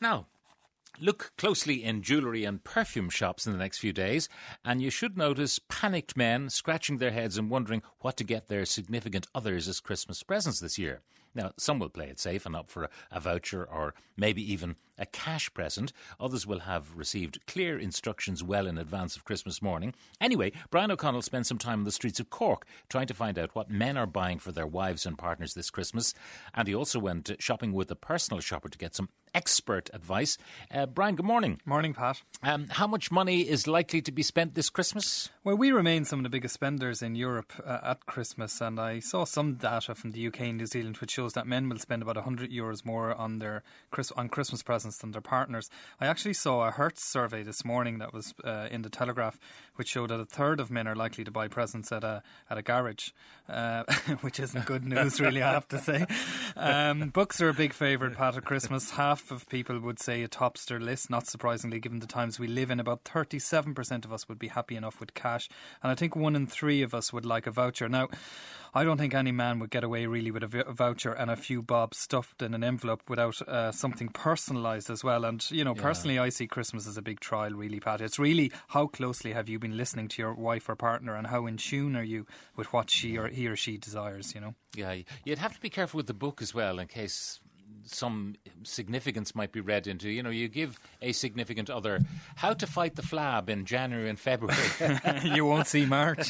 Now, look closely in jewellery and perfume shops in the next few days, and you should notice panicked men scratching their heads and wondering what to get their significant others as Christmas presents this year. Now, some will play it safe and opt for a voucher or maybe even a cash present. Others will have received clear instructions well in advance of Christmas morning. Anyway, Brian O'Connell spent some time on the streets of Cork trying to find out what men are buying for their wives and partners this Christmas. And he also went shopping with a personal shopper to get some expert advice. Brian, good morning. Morning, Pat. How much money is likely to be spent this Christmas? Well, we remain some of the biggest spenders in Europe at Christmas, and I saw some data from the UK and New Zealand which shows that men will spend about €100 more on their on Christmas presents than their partners. I actually saw a Hertz survey this morning that was in the Telegraph, which showed that a third of men are likely to buy presents at a garage, which isn't good news, really, I have to say. Books are a big favourite, Pat, at Christmas. Half of people would say it tops their list, not surprisingly, given the times we live in. About 37% of us would be happy enough with cash, and I think 1 in 3 of us would like a voucher. Now, I don't think any man would get away really with a voucher and a few bobs stuffed in an envelope without something personalised as well. And, personally, I see Christmas as a big trial, really, Pat. It's really how closely have you been listening to your wife or partner, and how in tune are you with what he or she desires, Yeah, you'd have to be careful with the book as well, in case some significance might be read into. You give a significant other How to Fight the Flab in January and February. You won't see March.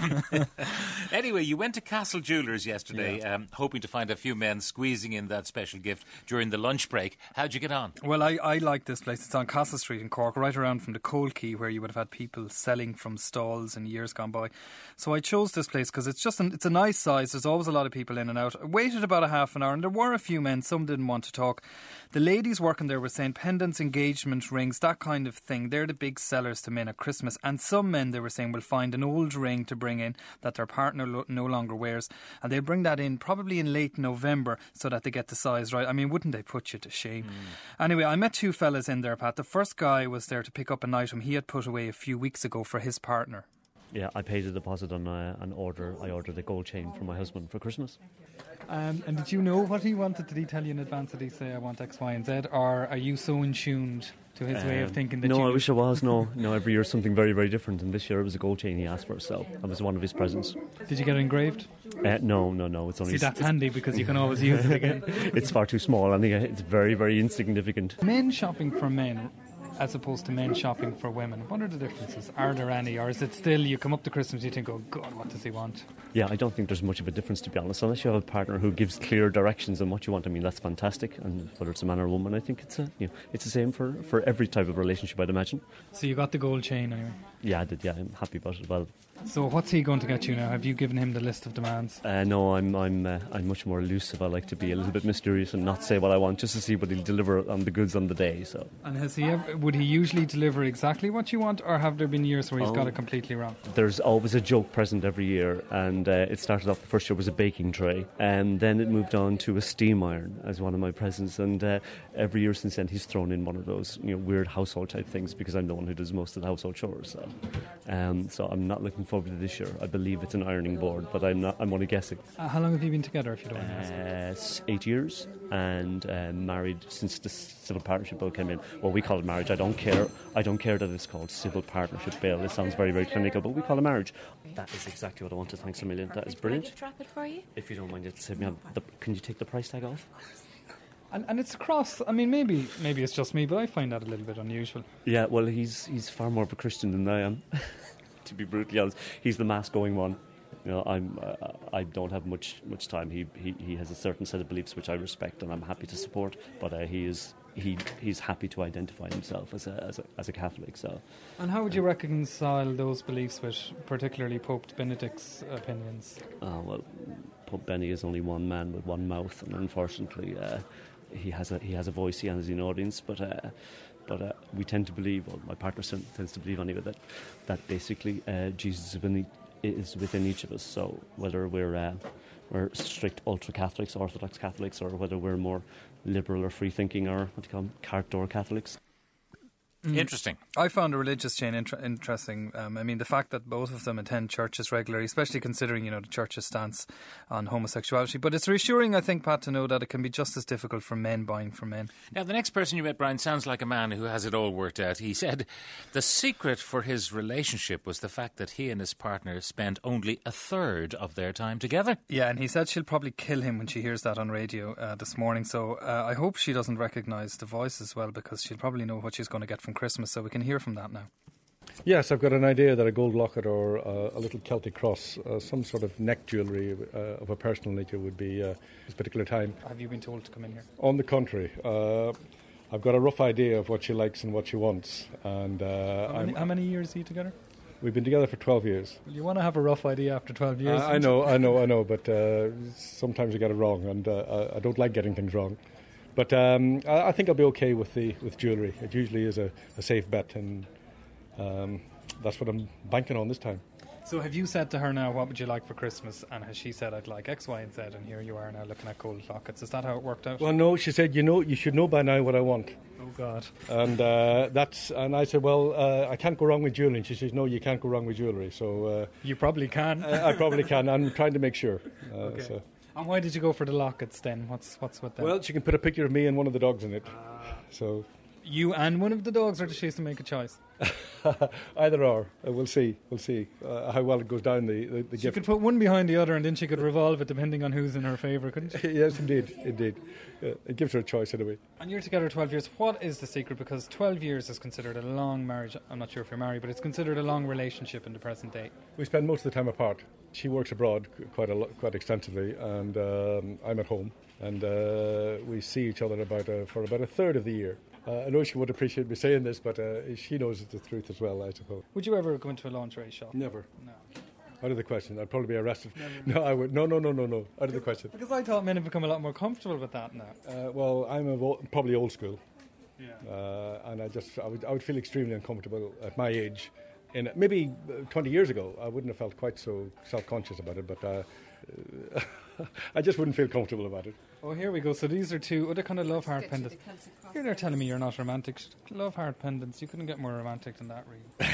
Anyway, you went to Castle Jewellers yesterday, hoping to find a few men squeezing in that special gift during the lunch break. How'd you get on? Well, I like this place. It's on Castle Street in Cork, right around from the Coal Quay, where you would have had people selling from stalls in years gone by. So I chose this place because it's a nice size. There's always a lot of people in and out. I waited about a half an hour, and there were a few men. Some didn't want to talk. The ladies working there were saying pendants, engagement rings, that kind of thing. They're the big sellers to men at Christmas. And some men, they were saying, will find an old ring to bring in that their partner no longer wears, and they'll bring that in probably in late November so that they get the size right. I mean, wouldn't they put you to shame? Anyway, I met 2 fellas in there, Pat. The first guy was there to pick up an item he had put away a few weeks ago for his partner. Yeah, I paid a deposit on an order. I ordered a gold chain for my husband for Christmas. And did you know what he wanted? Did he tell you in advance? Did he say, I want X, Y and Z? Or are you so in tuned to his way of thinking that I wish I was. No, every year something very, very different. And this year it was a gold chain he asked for, so that was one of his presents. Did you get it engraved? No. It's only. See, that's handy because you can always use it again. It's far too small. I think it's very, very insignificant. Men shopping for men as opposed to men shopping for women. What are the differences? Are there any? Or is it still you come up to Christmas and you think, oh God, what does he want? Yeah, I don't think there's much of a difference, to be honest. Unless you have a partner who gives clear directions on what you want. I mean, that's fantastic. And whether it's a man or a woman, I think it's the same for every type of relationship, I'd imagine. So you got the gold chain anyway? Yeah, I did. Yeah, I'm happy about it as well. So what's he going to get you now? Have you given him the list of demands? No, I'm much more elusive. I like to be a little bit mysterious and not say what I want, just to see what he'll deliver on the goods on the day. So. And would he usually deliver exactly what you want, or have there been years where he's got it completely wrong? There's always a joke present every year, and it started off, the first year was a baking tray, and then it moved on to a steam iron as one of my presents, and every year since then he's thrown in one of those weird household type things, because I'm the one who does most of the household chores. So I'm not looking forward to this year. I believe it's an ironing board, but I'm only guessing. How long have you been together, if you don't mind asking? 8 years, and married since the civil partnership bill came in. Well, we call it marriage. I don't care that it's called civil partnership bill. It sounds very, very clinical, but we call it marriage. That is exactly what I wanted. Thanks a million. That is brilliant. Can I strap it for you? If you don't mind, it'll save me on can you take the price tag off? And it's across. I mean, maybe it's just me, but I find that a little bit unusual. Yeah, well, he's far more of a Christian than I am. To be brutally honest, he's the mass-going one. I don't have much time. He has a certain set of beliefs which I respect and I'm happy to support. But he's happy to identify himself as a Catholic. So. And how would you reconcile those beliefs with particularly Pope Benedict's opinions? Well, Pope Benny is only one man with one mouth, and unfortunately, he has a voice. He has an audience, but we tend to believe, or my partner tends to believe anyway, that basically Jesus is within each of us. So whether we're strict ultra-Catholics, Orthodox Catholics, or whether we're more liberal or free-thinking, or what do you call them, cart door Catholics. Interesting. I found the religious chain interesting. I mean, the fact that both of them attend churches regularly, especially considering, the church's stance on homosexuality. But it's reassuring, I think, Pat, to know that it can be just as difficult for men buying for men. Now, the next person you met, Brian, sounds like a man who has it all worked out. He said the secret for his relationship was the fact that he and his partner spend only a third of their time together. Yeah, and he said she'll probably kill him when she hears that on radio this morning. So I hope she doesn't recognise the voice as well, because she'll probably know what she's going to get from Christmas, so we can hear from that now. Yes, I've got an idea that a gold locket or a little Celtic cross, some sort of neck jewellery of a personal nature would be this particular time. Have you been told to come in here? On the contrary, I've got a rough idea of what she likes and what she wants. And how many years are you together? We've been together for 12 years. Well, you want to have a rough idea after 12 years? I know, but sometimes you get it wrong, and I don't like getting things wrong. But I think I'll be okay with jewellery. It usually is a safe bet, and that's what I'm banking on this time. So have you said to her now, what would you like for Christmas? And has she said, I'd like X, Y and Z, and here you are now looking at gold lockets. Is that how it worked out? Well, no, she said, you should know by now what I want. Oh, God. And and I said, well, I can't go wrong with jewellery. And she says, no, you can't go wrong with jewellery. So you probably can. I probably can. I'm trying to make sure. Okay. So. And why did you go for the lockets then? What's with that? Well, she can put a picture of me and one of the dogs in it. So you and one of the dogs, or does she have to make a choice? Either or. We'll see. How well it goes down the gift. She could put one behind the other, and then she could revolve it depending on who's in her favour, couldn't she? Yes, indeed. It gives her a choice anyway. And you're together 12 years. What is the secret? Because 12 years is considered a long marriage. I'm not sure if you're married, but it's considered a long relationship in the present day. We spend most of the time apart. She works abroad quite extensively, and I'm at home. And we see each other for about a third of the year. I know she would appreciate me saying this, but she knows the truth as well, I suppose. Would you ever go into a lingerie shop? Never. No. Out of the question. I'd probably be arrested. Never. No, I would. No. Out of the question. Because I thought men have become a lot more comfortable with that now. Well, I'm probably old school. Yeah. And I would feel extremely uncomfortable at my age. Maybe 20 years ago, I wouldn't have felt quite so self-conscious about it, but I just wouldn't feel comfortable about it. Oh, here we go. So these are two other kind of love heart pendants. Here they're telling me you're not romantic. Love heart pendants. You couldn't get more romantic than that, really.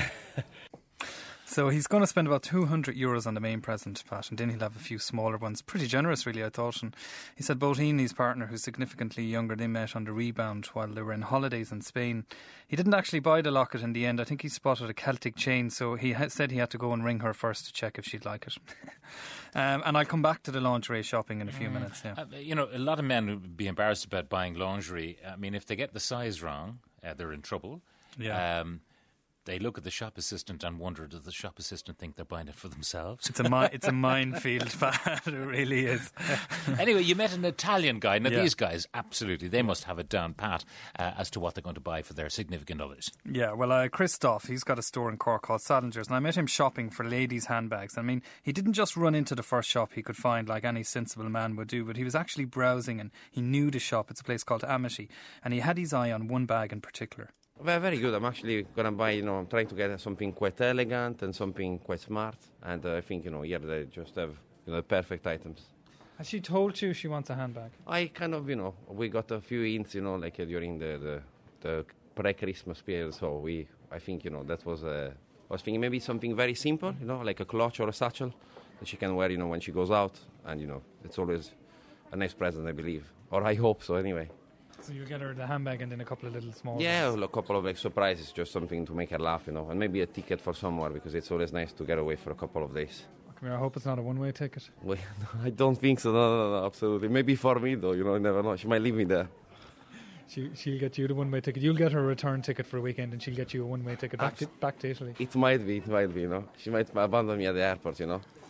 So he's going to spend about €200 on the main present, Pat, and then he'll have a few smaller ones. Pretty generous, really, I thought. And he said both he and his partner, who's significantly younger, they met on the rebound while they were in holidays in Spain. He didn't actually buy the locket in the end. I think he spotted a Celtic chain, so he said he had to go and ring her first to check if she'd like it. And I'll come back to the lingerie shopping in a few minutes. Yeah. A lot of men would be embarrassed about buying lingerie. I mean, if they get the size wrong, they're in trouble. Yeah. They look at the shop assistant and wonder, does the shop assistant think they're buying it for themselves? It's a minefield, Pat. It really is. Anyway, you met an Italian guy. Now, these guys, absolutely, they must have it down pat as to what they're going to buy for their significant others. Yeah, well, Christoph, he's got a store in Cork called Salinger's, and I met him shopping for ladies' handbags. I mean, he didn't just run into the first shop he could find like any sensible man would do, but he was actually browsing, and he knew the shop. It's a place called Amity, and he had his eye on one bag in particular. Very good. I'm actually going to buy, I'm trying to get something quite elegant and something quite smart. And I think, here they just have, the perfect items. Has she told you she wants a handbag? I kind of, we got a few hints, like during the pre-Christmas period. So I think, that was, I was thinking maybe something very simple, like a clutch or a satchel that she can wear, when she goes out. And, it's always a nice present, I believe. Or I hope so, anyway. So you get her the handbag and then a couple of little small ones. ones. A couple of surprises, just something to make her laugh, and maybe a ticket for somewhere, because it's always nice to get away for a couple of days. Come here, I hope it's not a one-way ticket. Well, no, I don't think so, no, absolutely. Maybe for me, though, you never know. She might leave me there. She'll get you the one-way ticket. You'll get her a return ticket for a weekend, and she'll get you a one-way ticket back to Italy. It might be, She might abandon me at the airport,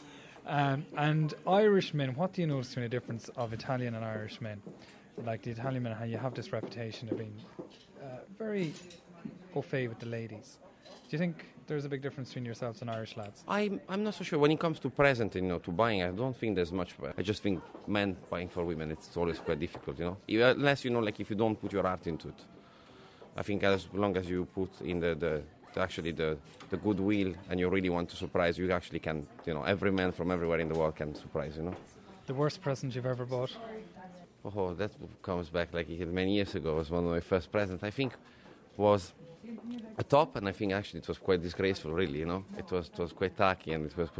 And Irish men, what do you notice between the difference of Italian and Irish men? Like the Italian men, how you have this reputation of being very au fait with the ladies. Do you think there's a big difference between yourselves and Irish lads? I'm not so sure. When it comes to present, to buying, I don't think there's much. I just think men buying for women, it's always quite difficult, Unless, like if you don't put your heart into it. I think as long as you put in the goodwill and you really want to surprise, you actually can, every man from everywhere in the world can surprise, The worst present you've ever bought? Oh, that comes back like many years ago. It was one of my first presents. I think was a top, and I think actually it was quite disgraceful, really, It was quite tacky, and it was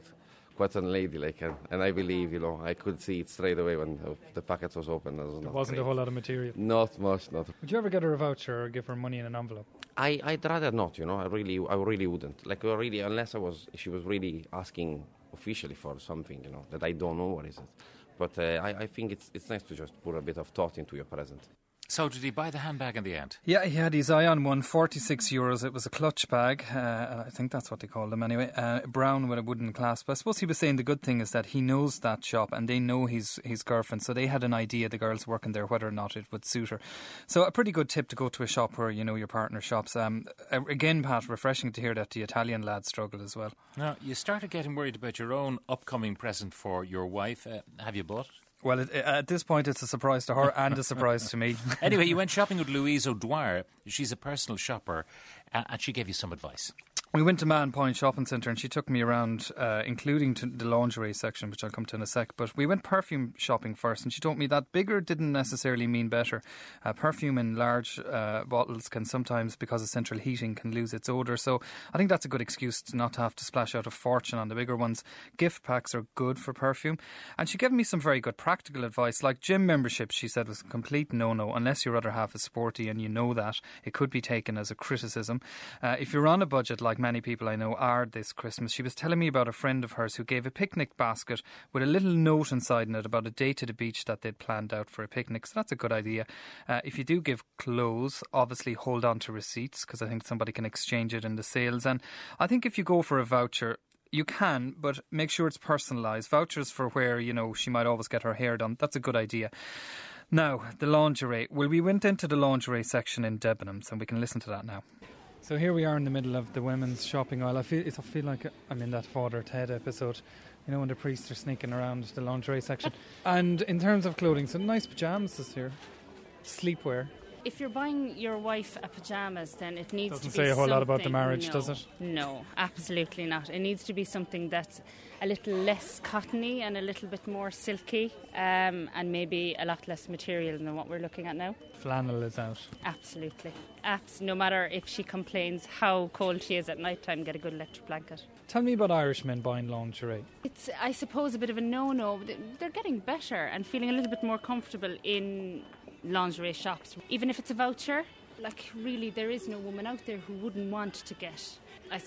quite unladylike, and I believe, I could see it straight away when the packet was open. There wasn't a whole lot of material. Not much, not. Would you ever get her a voucher or give her money in an envelope? I'd rather not, I really wouldn't. Like, really, unless she was really asking officially for something, that I don't know what is it. But I think it's nice to just put a bit of thought into your present. So did he buy the handbag in the end? Yeah, he had his eye on one, €46. It was a clutch bag. I think that's what they called them anyway. Brown with a wooden clasp. I suppose he was saying the good thing is that he knows that shop and they know his girlfriend. So they had an idea, the girls working there, whether or not it would suit her. So a pretty good tip to go to a shop where you know your partner shops. Again, Pat, refreshing to hear that the Italian lads struggled as well. Now, you started getting worried about your own upcoming present for your wife. Have you bought it? Well, at this point, it's a surprise to her and a surprise to me. Anyway, you went shopping with Louise O'Dwyer. She's a personal shopper, and she gave you some advice. We went to Man Point Shopping Centre and she took me around, including to the lingerie section, which I'll come to in a sec. But we went perfume shopping first and she told me that bigger didn't necessarily mean better. Perfume in large bottles can sometimes, because of central heating, can lose its odour. So I think that's a good excuse to not have to splash out a fortune on the bigger ones. Gift packs are good for perfume. And she gave me some very good practical advice, like gym membership, she said, was a complete no-no. Unless your other half is sporty and you know that, it could be taken as a criticism. If you're on a budget, like many people I know are this Christmas, she was telling me about a friend of hers who gave a picnic basket with a little note inside in it about a day to the beach that they'd planned out for a picnic. So that's a good idea. If you do give clothes, obviously hold on to receipts, because I think somebody can exchange it in the sales. And I think if you go for a voucher, you can, but make sure it's personalised. Vouchers for where, you know, she might always get her hair done, that's a good idea. Now, the lingerie. Well, we went into the lingerie section in Debenhams and we can listen to that now. So here we are in the middle of the women's shopping aisle. I feel like I'm in that Father Ted episode, you know, when the priests are sneaking around the lingerie section. And in terms of clothing, some nice pyjamas is here. Sleepwear. If you're buying your wife a pyjamas, then it needs to be something... Doesn't say a whole lot about the marriage, no, does it? No, absolutely not. It needs to be something that's a little less cottony and a little bit more silky, and maybe a lot less material than what we're looking at now. Flannel is out. Absolutely. No matter if she complains how cold she is at night time, get a good electric blanket. Tell me about Irish men buying lingerie. It's, I suppose, a bit of a no-no. They're getting better and feeling a little bit more comfortable in lingerie shops. Even if it's a voucher, like really there is no woman out there who wouldn't want to get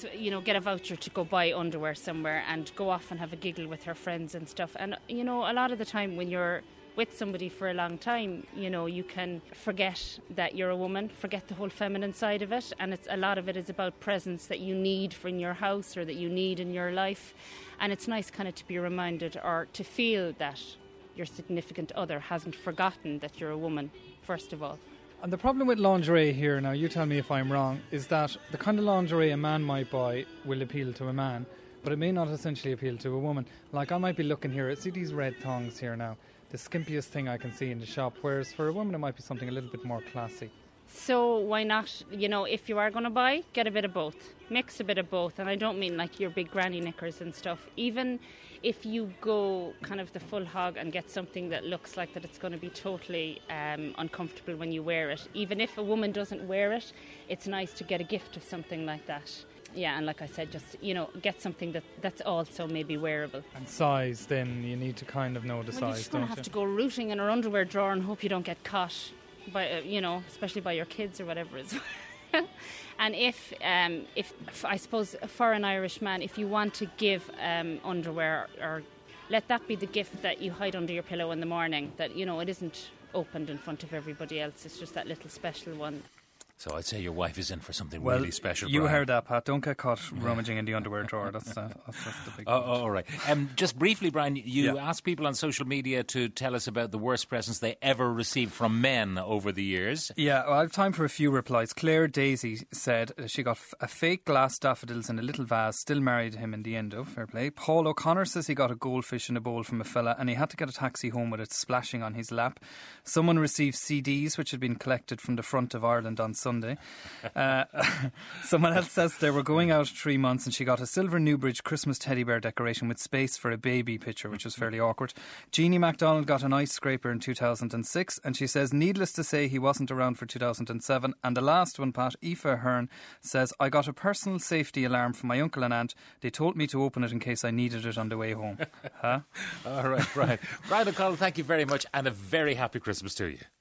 a voucher to go buy underwear somewhere and go off and have a giggle with her friends and stuff. And you know, a lot of the time when you're with somebody for a long time, you know, you can forget that you're a woman, forget the whole feminine side of it, and a lot of it is about presence that you need in your house or that you need in your life. And it's nice kind of to be reminded or to feel that your significant other hasn't forgotten that you're a woman, first of all. And the problem with lingerie here, now you tell me if I'm wrong, is that the kind of lingerie a man might buy will appeal to a man, but it may not essentially appeal to a woman. Like I might be looking here, see these red thongs here now, the skimpiest thing I can see in the shop, whereas for a woman it might be something a little bit more classy. So why not, you know, if you are going to buy, get a bit of both. Mix a bit of both, and I don't mean like your big granny knickers and stuff. Even if you go kind of the full hog and get something that looks like that it's going to be totally uncomfortable when you wear it, even if a woman doesn't wear it, it's nice to get a gift of something like that. Yeah, and like I said, just, you know, get something that's also maybe wearable. And size, then you need to kind of know the size, don't you? You're just going to have to go rooting in her underwear drawer and hope you don't get caught by, you know, especially by your kids or whatever it is. And if I suppose for an Irish man, if you want to give underwear, or let that be the gift that you hide under your pillow in the morning, that, you know, it isn't opened in front of everybody else, it's just that little special one. So I'd say your wife is in for something really special. You heard that, Pat. Don't get caught rummaging in the underwear drawer. That's the big one. All right. Just briefly, Brian, you asked people on social media to tell us about the worst presents they ever received from men over the years. Yeah, well, I have time for a few replies. Claire Daisy said she got a fake glass daffodils in a little vase, still married him in the end of, fair play. Paul O'Connor says he got a goldfish in a bowl from a fella and he had to get a taxi home with it splashing on his lap. Someone received CDs which had been collected from the front of Ireland on Sunday. Someone else says they were going out 3 months and she got a silver Newbridge Christmas teddy bear decoration with space for a baby picture, which was fairly awkward. Jeannie MacDonald got an ice scraper in 2006, and she says, needless to say, he wasn't around for 2007. And the last one, Pat, Aoife Ahern, says, I got a personal safety alarm from my uncle and aunt. They told me to open it in case I needed it on the way home. Huh? All right, Brian. Brian O'Connell, thank you very much, and a very happy Christmas to you.